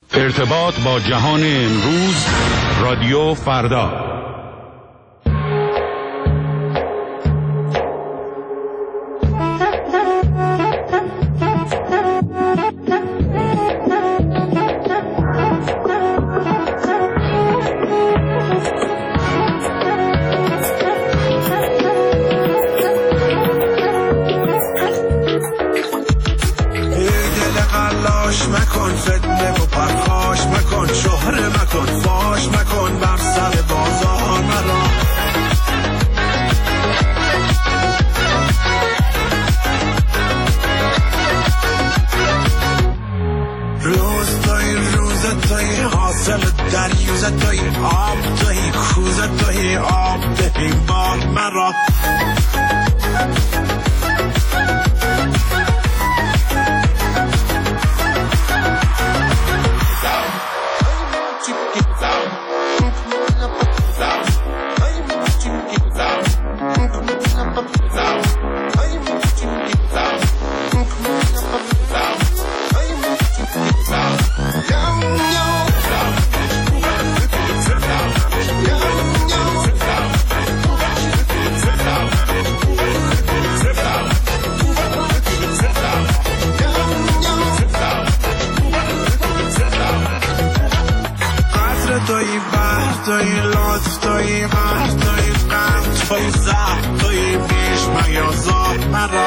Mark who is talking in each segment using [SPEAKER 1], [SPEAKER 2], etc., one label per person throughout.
[SPEAKER 1] ارتباط با جهان امروز، رادیو فردا.
[SPEAKER 2] مکن فتنه و پرخاش مکن، شهره مکن، فاش مکن، بر سر بازار مرا. روز توی حاصل دریوز توی آب توی کوزه توی آب دهی بار مرا. توی بحر توی لطف توی مهر توی غم توی زهر توی بیش میازار مرا.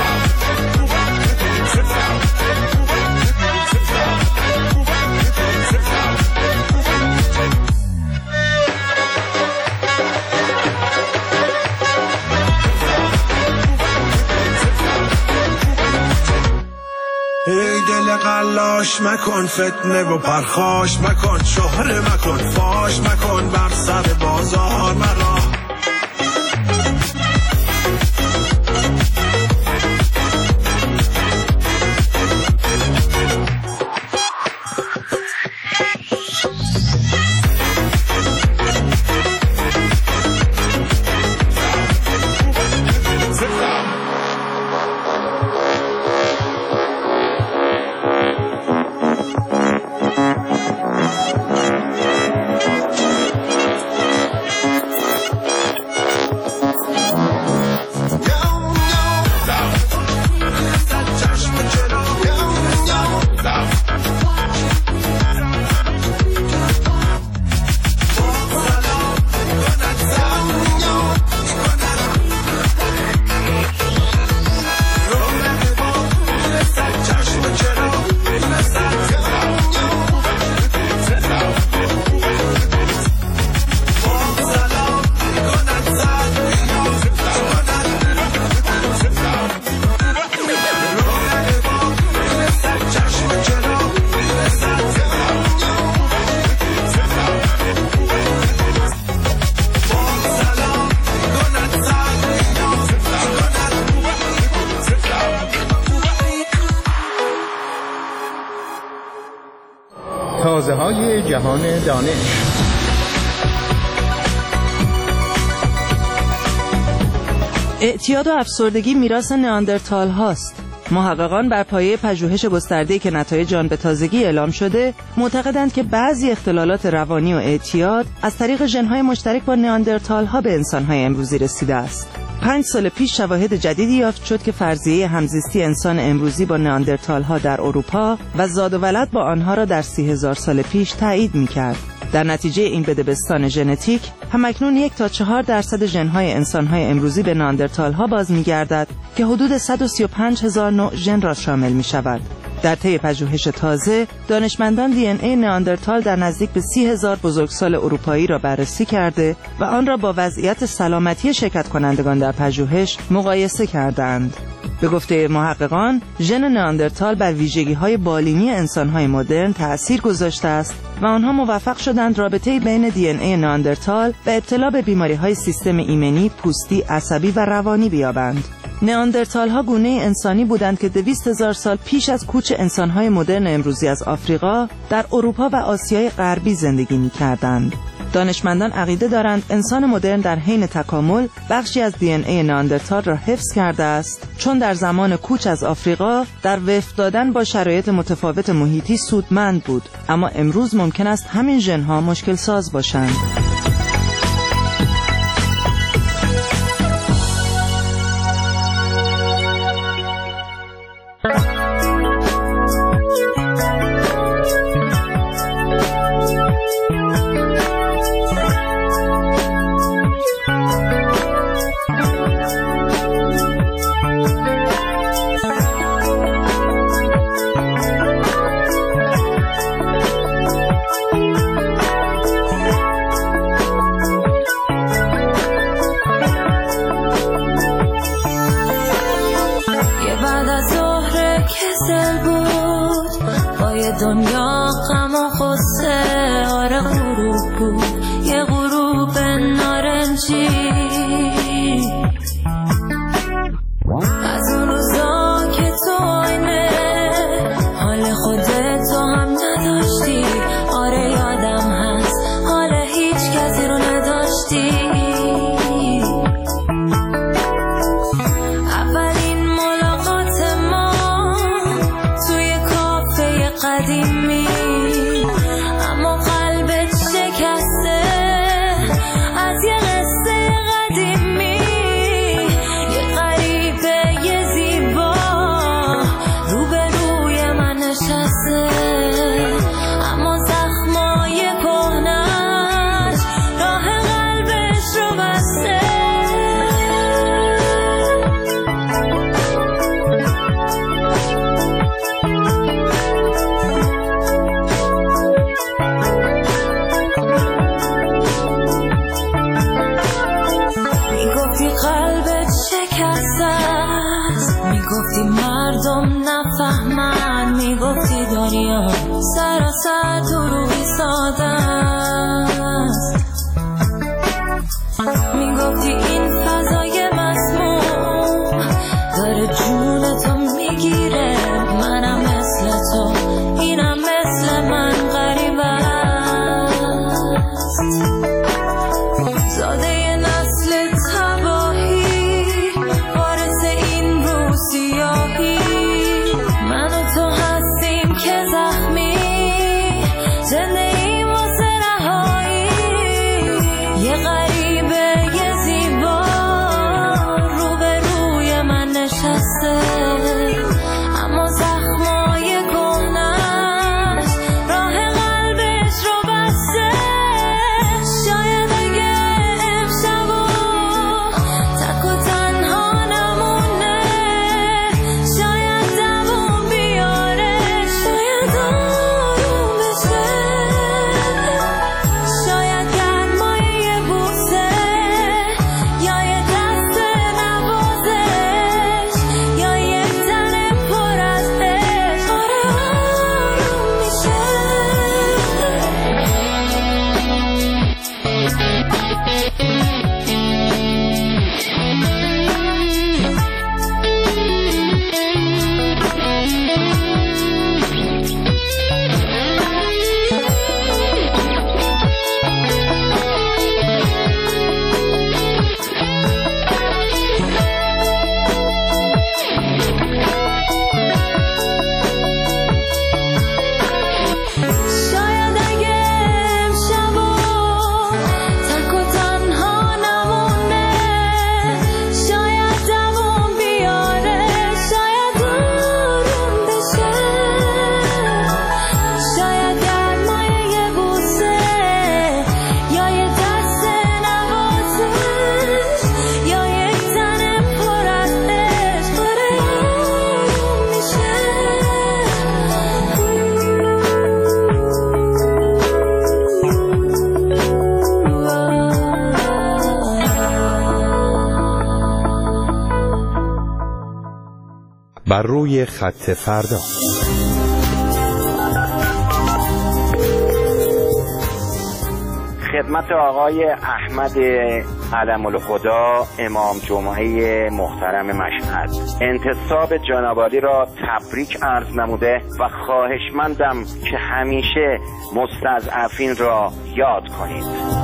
[SPEAKER 2] ای دل قلاش مکن فتنه و پرخاش مکن، شهره مکن، فاش مکن، بر سر بازار مرا.
[SPEAKER 3] تازه‌های جهان دانش.
[SPEAKER 4] اعتیاد و افسردگی میراث نئاندرتال هاست. محققان بر پایه پژوهش گسترده‌ای که نتایج آن به تازگی اعلام شده معتقدند که بعضی اختلالات روانی و اعتیاد از طریق ژن‌های مشترک با نئاندرتال ها به انسان‌های امروزی رسیده است. 5 سال پیش شواهد جدیدی یافت شد که فرضیه همزیستی انسان امروزی با نئاندرتال ها در اروپا و زاد و ولد با آنها را در 30,000 سال پیش تایید می‌کرد. در نتیجه این بدبستان ژنتیک همکنون 1 تا 4% ژن‌های انسان‌های امروزی به نئاندرتال ها باز می‌گردد که حدود 135,000 نوع ژن را شامل می‌شود. در طی پژوهش تازه، دانشمندان دی ان ای نئاندرتال در نزدیک به 30,000 بزرگسال اروپایی را بررسی کرده و آن را با وضعیت سلامتی شرکت کنندگان در پژوهش مقایسه کردند. به گفته محققان، ژن نئاندرتال بر ویژگی‌های بالینی انسان‌های مدرن تأثیر گذاشته است و آنها موفق شدند رابطه‌ای بین دی ان ای نئاندرتال و ابتلا به بیماری‌های سیستم ایمنی، پوستی، عصبی و روانی بیابند. نئاندرتال ها گونه انسانی بودند که 200,000 سال پیش از کوچ انسان‌های مدرن امروزی از آفریقا در اروپا و آسیای غربی زندگی می‌کردند. دانشمندان عقیده دارند انسان مدرن در حین تکامل بخشی از دی ان ای نئاندرتال را حفظ کرده است، چون در زمان کوچ از آفریقا در وفق دادن با شرایط متفاوت محیطی سودمند بود، اما امروز ممکن است همین ژن‌ها مشکل ساز باشند.
[SPEAKER 5] دنیا غم و غصه آره غروب بود، یه غروب نارنجی از اون روزا که تو آینه حال خودتو هم نداشتی. آره یادم هست حال هیچ کسی رو نداشتی. اولین ملاقات ما توی کافه قدیمی، اما قلبت شکسته از یه قصه قدیمی. یه غریبه یه زیبا روبروی من نشسته، اما زخمای کهنش راه قلبش رو بسته. میگفتی قلبت شکسته است، میگفتی مردم نفهمن، میگفتی دنیا سراسر دروغی ساده است. میگفتی این فضای مسموم داره جونتو میگیره. منم مثل تو، اینم مثل من غریب است. زاده نسل تباهی، وارث این روسیاهی. من و تو هستیم که زخمی، زندگی واسه رهایی. یه غریبه یه زیبا روبروی من نشسته، اما زخمای کهنش راه قلبش رو بسته. شاید اگه امشبو تک و تنها نمونه، شاید دووم بیاره، شاید آروم بشه. شاید گرمای یه بوسه یا یه دست نوازش یا یه تن پر از عشق آروم میشه. شاید اگه امشبو تک و تنها نمونه، شاید دووم بیاره، شاید آروم بشه. شاید گرمای یه بوسه یا یه دست نوازش یا یک تن پر از عشق آروم میشه.
[SPEAKER 6] بر روی خط فردا.
[SPEAKER 7] خدمت آقای احمد علم الهدی امام جمعه محترم مشهد انتصاب جناب عالی را تبریک عرض نموده و خواهشمندم که همیشه مستضعفین را یاد کنید.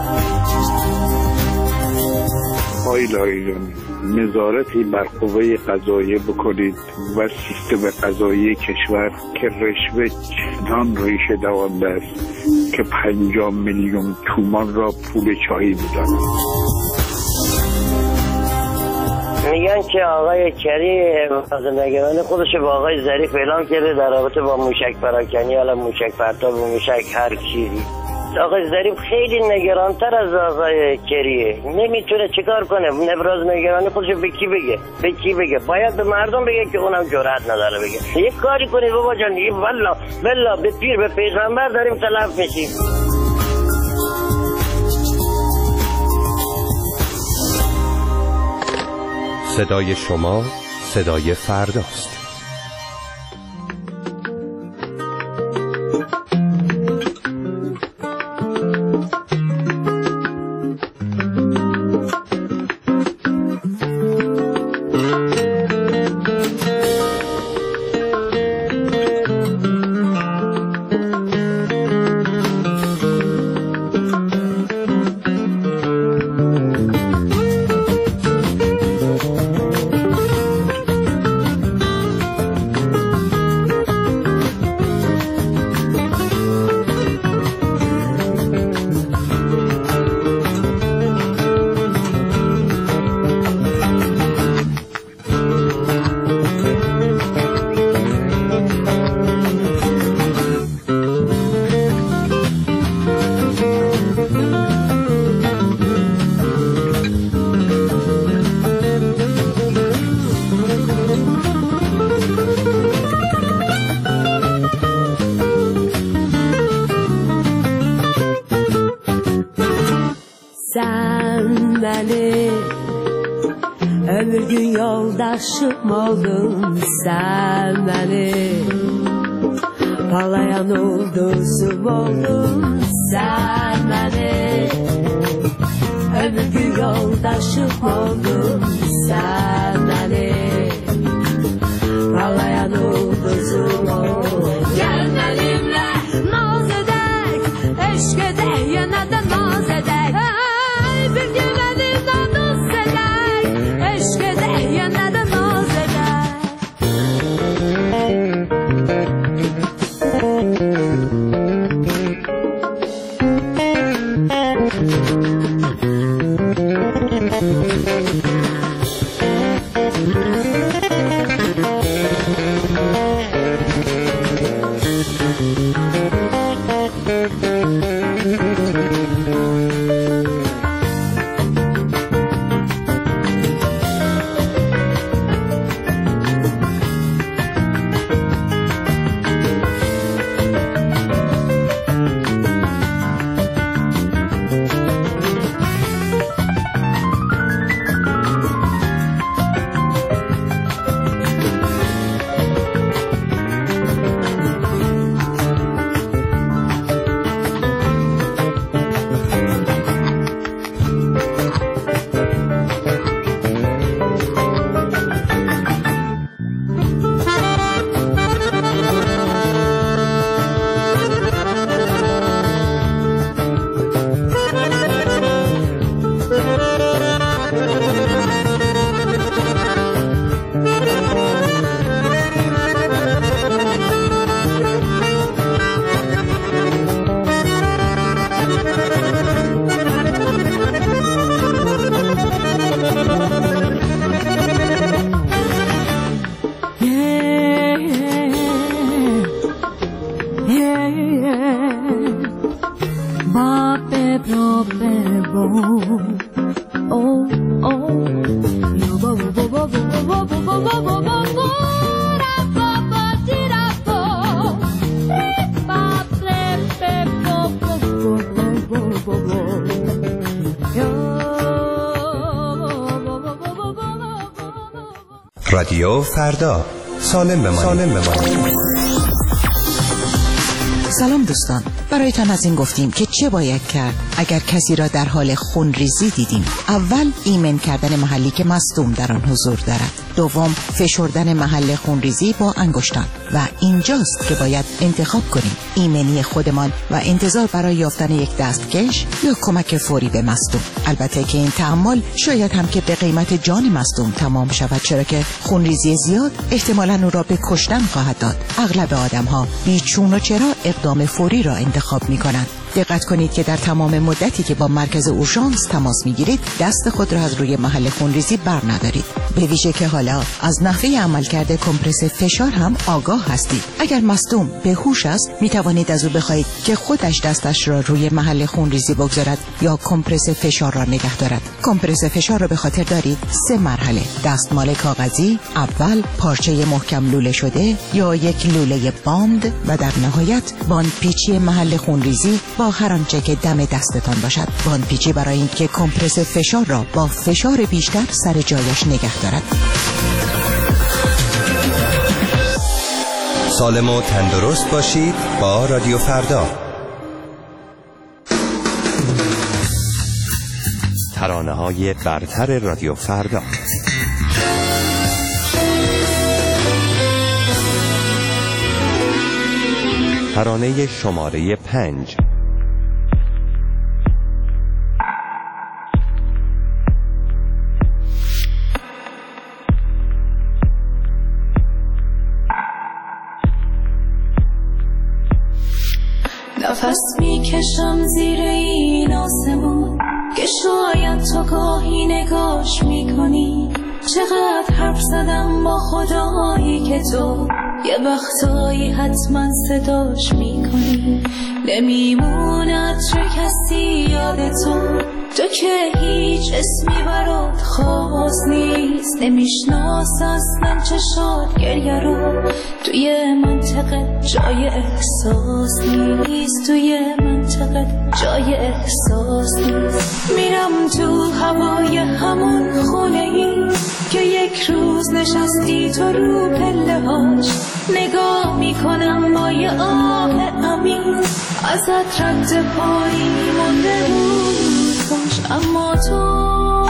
[SPEAKER 8] آقای لایجانی، نظارتی بر قوه قضاییه بکنید و سیستم قضایی کشور که رشوه چنان ریشه دوانده است که 50 میلیون تومان را پول چایی میدانند.
[SPEAKER 9] میگن که آقای کری نگران خودش با آقای ظریف اعلام کرده در رابطه با موشک پراکنی، حالا موشک پرتاب و موشک هر چیزی. آقای ظریف خیلی نگرانتر از آقای کریه، نمیتونه چیکار کنه. ابراز نگرانی خودش به کی بگه؟ به کی بگه؟ باید به مردم بگه که اونم جرئت نداره بگه. یک کاری کنید بابا جان، والله به پیر به پیغمبر داریم تلف میشیم.
[SPEAKER 6] صدای شما صدای فرداست.
[SPEAKER 5] Ömür gün yoldaşım oldun sen benim, parlayan ulduzum oldun sen benim. Ömür gün yoldaşım oldun sen benim, parlayan ulduzum oldun. Gel benimle naz edek, eşk edek, yana da naz edek. Bir gün elimden dost edek, eşk edek, yana da naz edek.
[SPEAKER 6] رادیو فردا، سالم بمانید.
[SPEAKER 10] سلام دوستان، برایتان از این گفتیم که چه باید کرد اگر کسی را در حال خونریزی دیدیم. اول ایمن کردن محلی که مصدوم در آن حضور دارد. دوم فشردن محل خونریزی با انگشتان و اینجاست که باید انتخاب کنیم ایمنی خودمان و انتظار برای یافتن یک دستکش یا کمک فوری به مصدوم. البته که این تحمل شاید هم که به قیمت جان مصدوم تمام شود، چرا که خونریزی زیاد احتمالاً او را به کشتن خواهد داد. اغلب آدم‌ها بی چون و چرا اقدام فوری را انتخاب می‌کنند. دقت کنید که در تمام مدتی که با مرکز اورژانس تماس میگیرید دست خود را از روی محل خونریزی بر ندارید، به ویژه که حالا از نحوه عملکرد کمپرس فشار هم آگاه هستید. اگر مصدوم به هوش است میتوانید از او بخواهید که خودش دستش را روی محل خونریزی بگذارد یا کمپرس فشار را نگه دارد. کمپرس فشار را به خاطر دارید 3 مرحله: دستمال کاغذی، اول پارچه محکم لوله شده یا یک لوله باند و در نهایت باندپیچی محل خونریزی با هر آنچه که دم دستتان باشد. باندپیچی برای اینکه کمپرس فشار را با فشار بیشتر سر جایش نگه دارد.
[SPEAKER 6] سالم و تندرست باشید با رادیو فردا. ترانه‌های برتر رادیو فردا. ترانه شماره 5.
[SPEAKER 5] نفس میکشم زیر این آسمون که شاید تو گاهی نگاش میکنی. چقدر حرف زدم با خدایی که تو یه وقتایی حتما صداش میکنی. نمیمونه عطر کسی یاد تو که هیچ اسمی برات خاص نیست. نمیشناس اصلا چشات گریه رو، توی منطقه جای احساس نیست. توی منطقه جای احساس نیست. میرم تو هوای همون خونه ای که یک روز نشستی تو رو پله هاش. نگاه میکنم با یه آه عمیق، ازت رد پایی مونده بود کاش، اما تو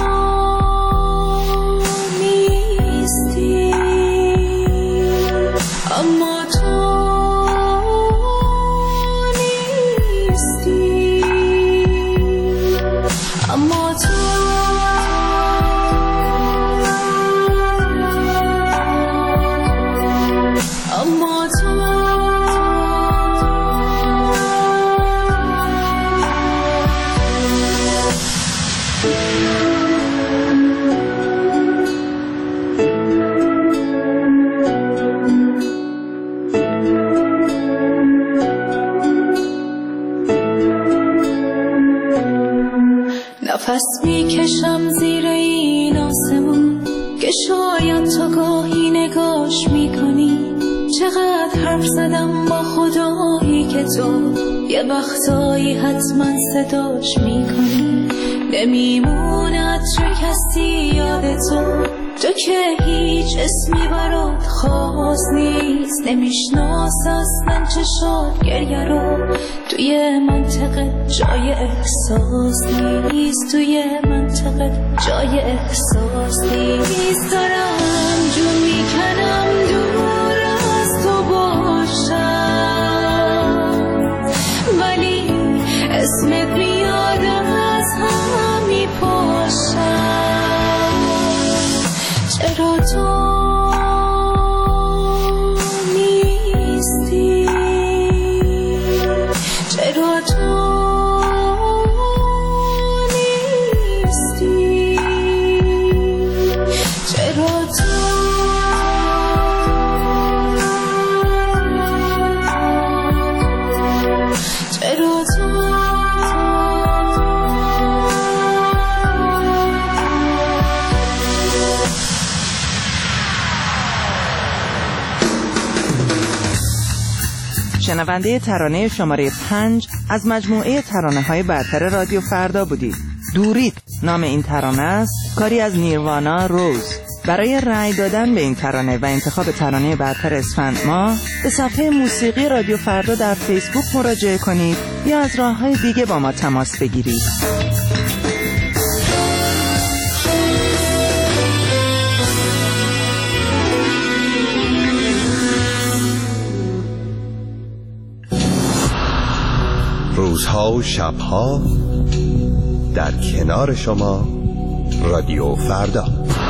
[SPEAKER 5] نیستی. اما تو نیستی. اما تو نفس میکشم زیر این آسمون که شاید تو گاهی نگاش میکنی. چقدر حرف زدم با خدایی که تو یه وقتایی حتما صداش میکنی. نمیمونه عطر کسی یاد تو که هیچ اسمی برات خاص نیست. نمیشناس اصلا چشات گریه رو، توی منطقه جای احساس نیست. توی منطقه جای احساس نیست. دارم جون میکنم دور از تو باشم، ولی اسمت میادم از هم میپاشم. چرا تو نیستی؟ چرا تو نیستی؟ چرا تو چرا تو
[SPEAKER 4] شنونده ترانه شماره 5 از مجموعه ترانه‌های برتر رادیو فردا بودید. دورید نام این ترانه است، کاری از نیروانا روز. برای رأی دادن به این ترانه و انتخاب ترانه برتر اسفند ماه به صفحه موسیقی رادیو فردا در فیسبوک مراجعه کنید یا از راه‌های دیگه با ما تماس بگیرید.
[SPEAKER 6] روزها و شبها در کنار شما رادیو فردا.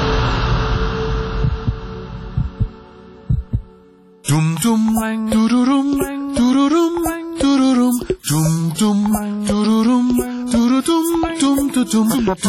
[SPEAKER 2] دوم دوم دوروروم دوروروم دوروروم دوم دوم دوروروم دوروروم دوم دوم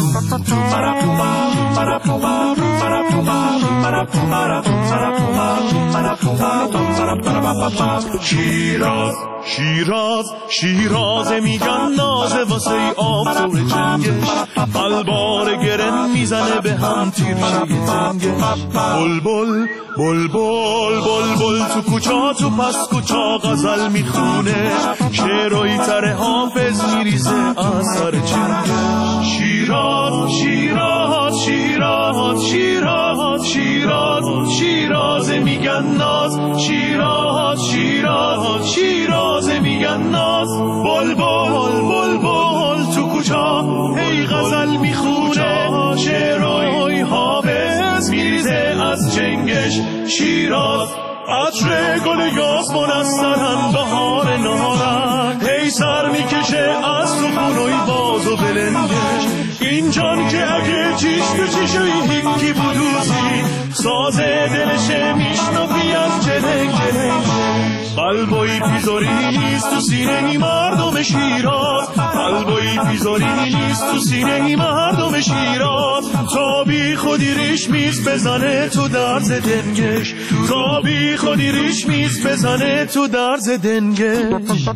[SPEAKER 2] شیراز شیراز شیراز میگن نازه واسه آفتاب جنگش قلبار گرن میزنه به هم تیرشه تنگش بلبل بلبل بلبل تو کوچا تو پس کوچا غزل میخونه شعرهای تر حافظ میریزه از سر چنگش شیراز شیراز شیراز شیراز شیراز شیراز میگن ناز شیراز شیراز شیراز میگن ناز بلبل بلبل تو کوچا هی غزل میخونه شعرهای حافظ میریزه از چنگش شیراز عطر گل یاسمن از سرن بهار نارنج هی سر میکشه از تو خونوی باز و بلنگش این جان که اگه چیش تو چیشوی هیکی بودوزی سازه دلشه میشنفی از جلنگ جلنگ قلبوی پیزاری نیست تو سینه مردم شیراز قلبوی پیزاری نیست تو سینه مردم شیراز تا بی خودی ریش میز بزنه تو درز دنگش تا بی خودی ریش میز بزنه تو درز دنگش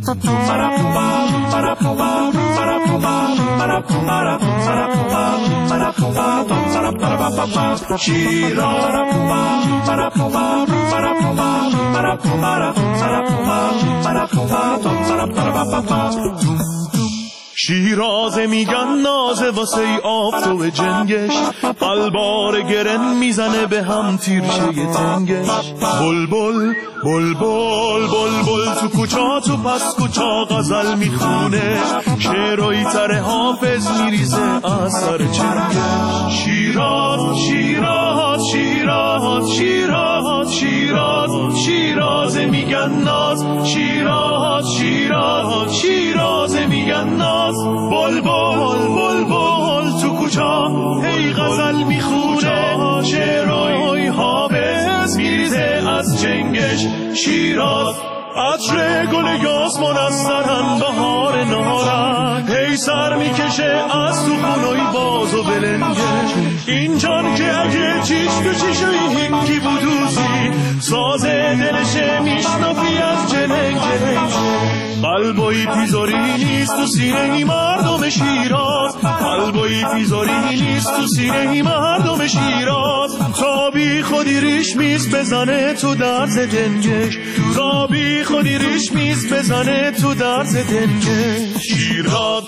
[SPEAKER 2] شیراز میگن نازه واسه آفتاب جنگش قلبار گرن میزنه به هم تیرشه تنگش بلبل بلبل بلبل تو کوچا تو پس کوچا غزل میخونه شعرهای تر حافظ میریزه از سر چنگش شیراز شیراز شیراز شیراز شیراز شیراز میگن ناز شیراز شیراز شیراز میگن ناز بلبل بلبل تو کوچا هی غزل میخونه شعرهای حافظ میریزه از چنگش شیراز عطر گل یاسمن از سرن بهار نارنج هی سر میکشه از تو خونوی باز و بلنگش این جان که اگه چیش تو چیشوی هیکی بودوزی سازه دلشه میشنفی از جلنگ جلنگ قلبوی پیزاری نیست تو سینه مردم شیراز قلبوی پیزاری نیست تو سینه مردم شیراز تا بی خودی ریش میز بزنه تو درز دنگش تا بی خودی ریش میز بزنه تو درز دنگش شیراز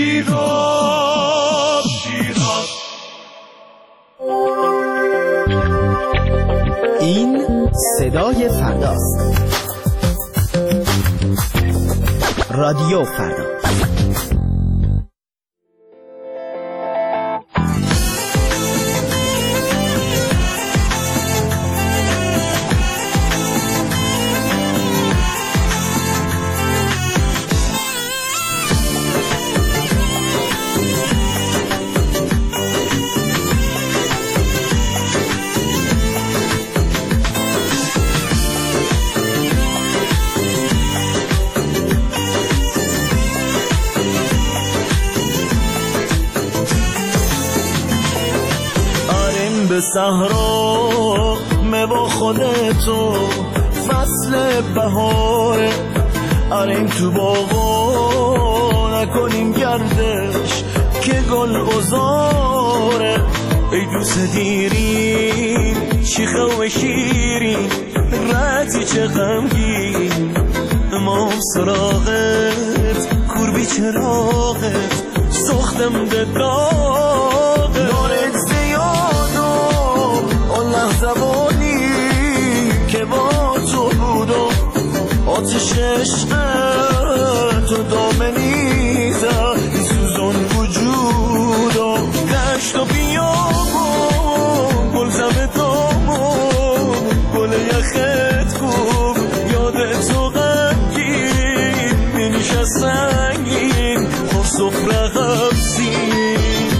[SPEAKER 2] شیراز شیراز
[SPEAKER 3] این صدای فرداست. رادیو فردا.
[SPEAKER 11] صحرا با خودتو فصل بهاره آریم تو باغا نکنیم گردش که گل بزاره ای دوست دیرین شیخه و شیرین رتی چه غمگین امام سراغت کوربی چراغت سختم دداغت نارت زیاد عشقت تو دامنی زد سوزون وجود و دشت و بیابون گل زمه دامون گل یخت کوب یاد تو غمگین بینیش از سنگین خور سفره غمزین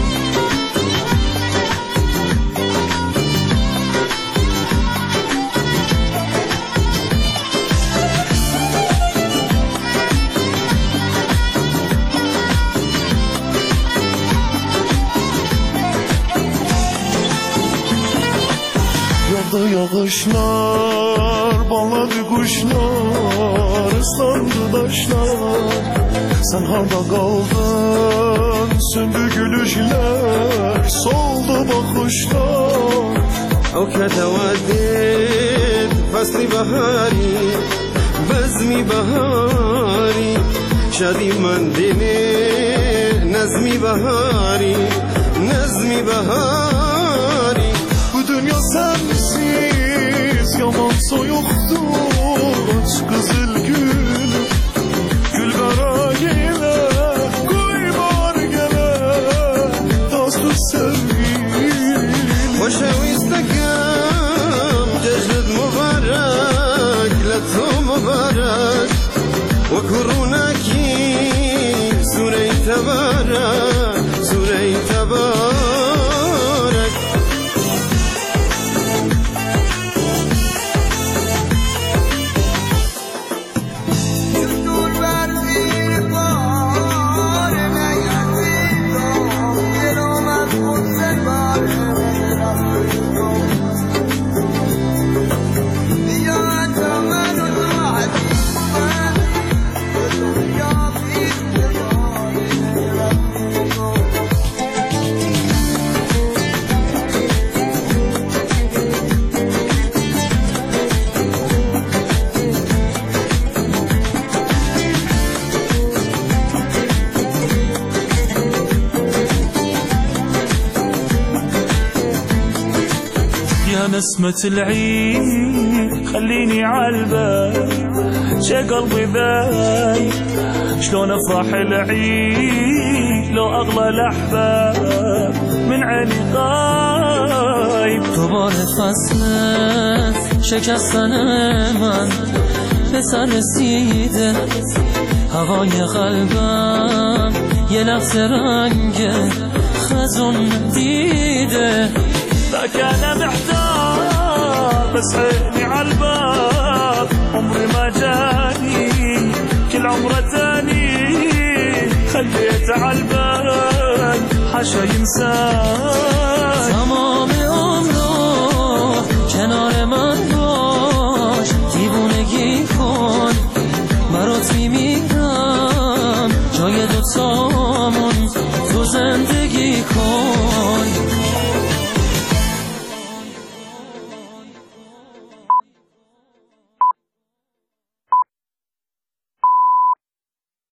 [SPEAKER 11] Yağışlar, bağladı kuşlar, ıslandı taşlar. Sen harda kaldın, söndü gülüşler, soldu bakışlar.
[SPEAKER 12] O كتودد فصل بهاری بزمی بهاری شدی من دینه نظمی بهاری نظمی بهاری
[SPEAKER 11] Bu dünya sensiz yaman soyuktur kızıl gül gül kara yine koy var gele dostu sevgilim
[SPEAKER 12] Hoşa istakam cejdet mübarek letu mübarek ve kurunaki sure-i tebarek sure-i tebarek
[SPEAKER 11] نسمة العيد خليني عالبال شي قلبي ذاي شلون افرح العيد لو اغلى الاحباب من عيني غايب
[SPEAKER 13] دوباره فصلت شکستن من به سر رسیده هوای قلبم یه لحظه رنگ خزون دیده
[SPEAKER 11] ذاك انا محتار بس عيني عالباب عمري ما جاني كل عمره تاني خليت عالبال حاشا ينسان
[SPEAKER 13] تمام عمرو کنار من باش دیوونگی کن برات میمیرم جای دوتا